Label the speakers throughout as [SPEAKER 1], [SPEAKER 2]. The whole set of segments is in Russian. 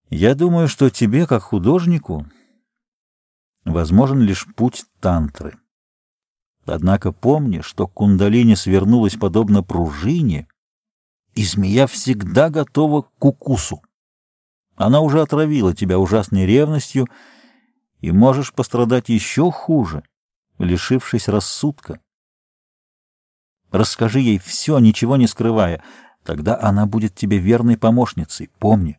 [SPEAKER 1] Я думаю, что тебе, как художнику, возможен лишь путь тантры. Однако помни, что кундалини свернулась подобно пружине, и змея всегда готова к укусу. Она уже отравила тебя ужасной ревностью, и можешь пострадать еще хуже, лишившись рассудка. Расскажи ей все, ничего не скрывая, тогда она будет тебе верной помощницей, помни.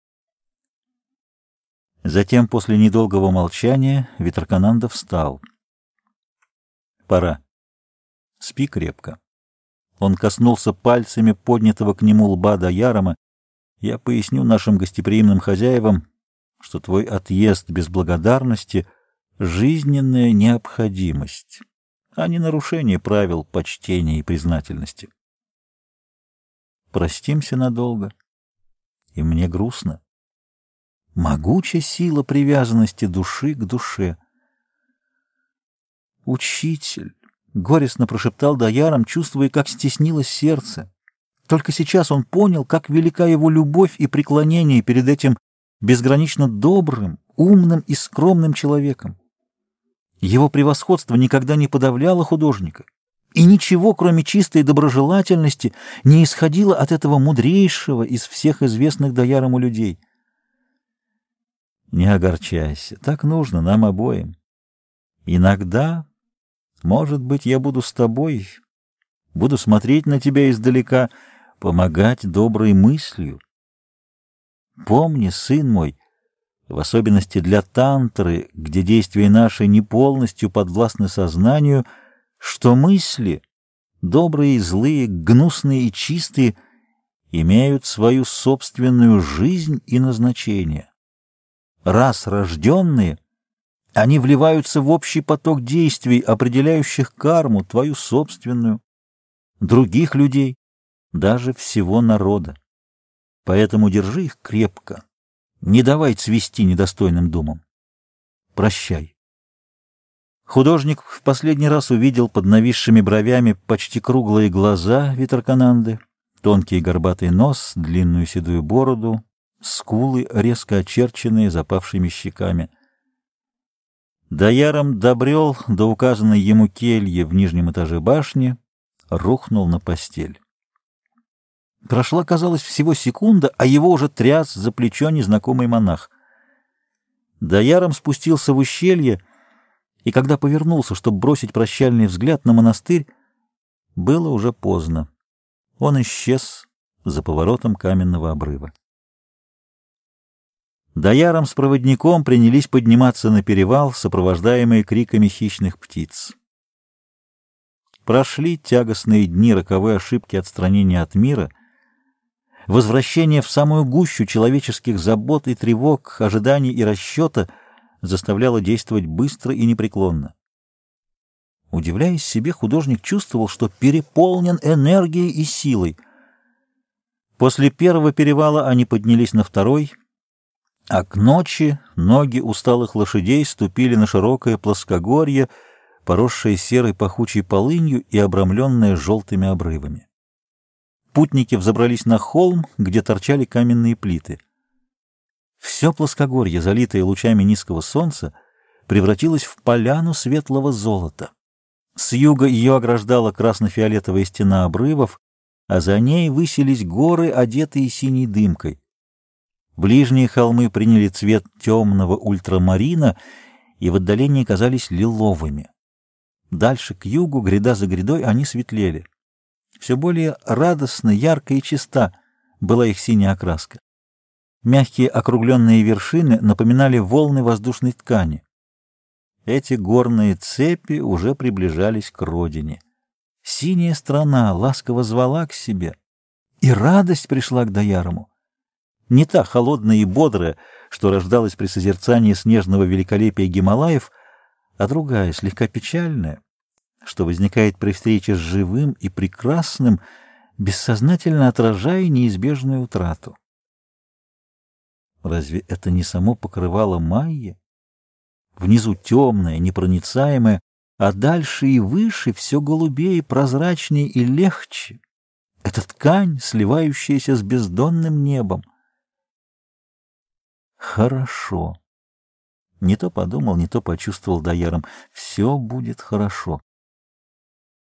[SPEAKER 1] Затем, после недолгого молчания, Витракананда встал. Пора. Спи крепко. Он коснулся пальцами поднятого к нему лба Даярома. Я поясню нашим гостеприимным хозяевам, что твой отъезд без благодарности — жизненная необходимость, а не нарушение правил почтения и признательности. Простимся надолго, и мне грустно. Могучая сила привязанности души к душе. «Учитель!» — горестно прошептал Даяром, чувствуя, как стеснилось сердце. Только сейчас он понял, как велика его любовь и преклонение перед этим безгранично добрым, умным и скромным человеком. Его превосходство никогда не подавляло художника, и ничего, кроме чистой доброжелательности, не исходило от этого мудрейшего из всех известных Даярому людей. Не огорчайся, так нужно нам обоим. Иногда, может быть, я буду с тобой, буду смотреть на тебя издалека, помогать доброй мыслью. Помни, сын мой, в особенности для тантры, где действия наши не полностью подвластны сознанию, что мысли, добрые и злые, гнусные и чистые, имеют свою собственную жизнь и назначение. Раз рожденные, они вливаются в общий поток действий, определяющих карму, твою собственную, других людей, даже всего народа. Поэтому держи их крепко, не давай цвести недостойным думам. Прощай. Художник в последний раз увидел под нависшими бровями почти круглые глаза Витракананды, тонкий горбатый нос, длинную седую бороду, скулы, резко очерченные запавшими щеками. Даяром добрел до указанной ему кельи в нижнем этаже башни, рухнул на постель. Прошла, казалось, всего секунда, а его уже тряс за плечо незнакомый монах. Даяром спустился в ущелье, и когда повернулся, чтобы бросить прощальный взгляд на монастырь, было уже поздно. Он исчез за поворотом каменного обрыва. Даяром с проводником принялись подниматься на перевал, сопровождаемые криками хищных птиц. Прошли тягостные дни роковой ошибки отстранения от мира, возвращение в самую гущу человеческих забот и тревог, ожиданий и расчета заставляло действовать быстро и непреклонно. Удивляясь себе, художник чувствовал, что переполнен энергией и силой. После первого перевала они поднялись на второй, а к ночи ноги усталых лошадей ступили на широкое плоскогорье, поросшее серой пахучей полынью и обрамленное желтыми обрывами. Путники взобрались на холм, где торчали каменные плиты. Все плоскогорье, залитое лучами низкого солнца, превратилось в поляну светлого золота. С юга ее ограждала красно-фиолетовая стена обрывов, а за ней высились горы, одетые синей дымкой. Ближние холмы приняли цвет темного ультрамарина и в отдалении казались лиловыми. Дальше, к югу, гряда за грядой, они светлели. Все более радостно, ярко и чиста была их синяя окраска. Мягкие округленные вершины напоминали волны воздушной ткани. Эти горные цепи уже приближались к родине. Синяя страна ласково звала к себе, и радость пришла к Даярому. Не та холодная и бодрая, что рождалась при созерцании снежного великолепия Гималаев, а другая, слегка печальная, что возникает при встрече с живым и прекрасным, бессознательно отражая неизбежную утрату. Разве это не само покрывало майя? Внизу темное, непроницаемое, а дальше и выше все голубее, прозрачнее и легче. Это ткань, сливающаяся с бездонным небом. Хорошо. Не то подумал, не то почувствовал Даяром. Все будет хорошо.